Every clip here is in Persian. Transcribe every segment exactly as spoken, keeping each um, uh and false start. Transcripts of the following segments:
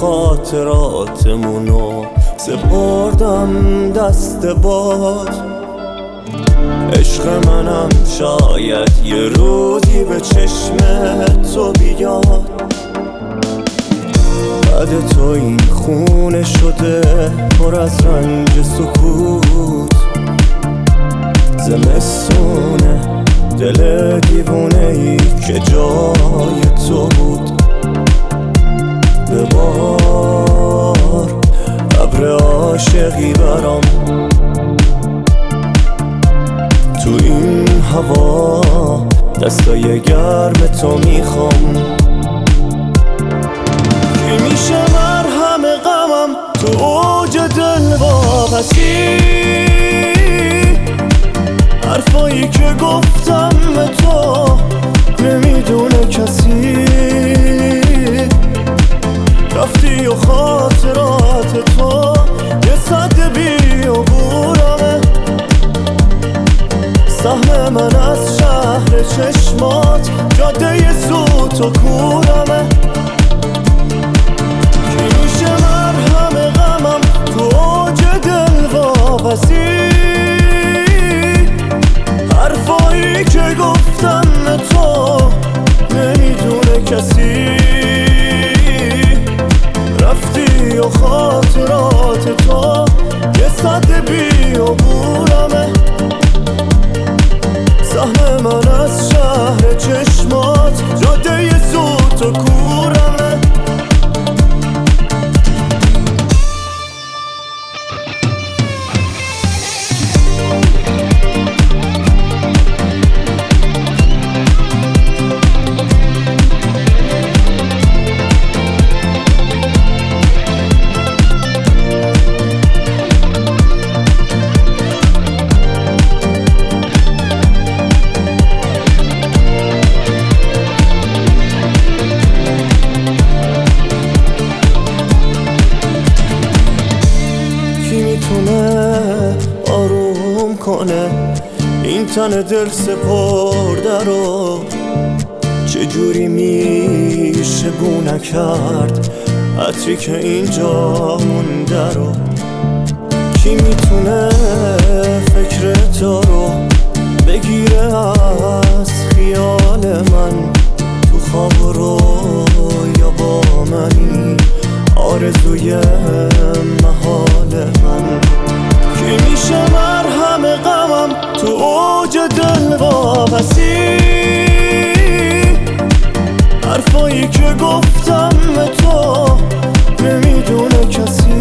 خاطراتمونو سپردم دست باد. عشق منم شاید یه روزی به چشم تو بیاد. بعد تو این خونه شده پر از رنج سکوت، زمستونه دل دیوونه ای که جای تو بود. ببار ابر عاشقی برام تو این هوا، دستای گرم تو میخوام. کی میشه مرهم غمم تو اوج دل واپسی؟ حرفایی که گفتم به تو نمیدونه کسی. رفتی و خاطرات تو یه سد بیابونمه. سهم من از شهر چشمات جاده سوت و کورمه. کی میشه مرهم غمم تو اوج دل واپسی؟ حرفایی که گفتم به تو نمیدونه کسی. رفتی و خاطرات تو یه سد بیابونمه. سهم من از شهر چشمات جاده سوت و کورمه. آروم کنه این تن دل سپرده رو؟ چجوری میشه بو نکرد عطری که اینجا مونده رو؟ کی میتونه فکر تو رو بگیره از خیال من؟ تو خواب رو یا با منی آرزوی محال من. کی میشه مرهم غمم تو اوج دل واپسی؟ حرفایی که گفتم به تو نمیدونه کسی.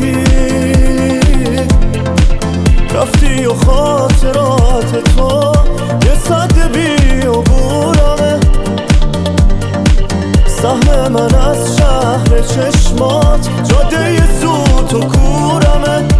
رفتی و خاطرات تو یه سد بیابونمه. سهم من از شهر چشمات جاده سوت و کورمه.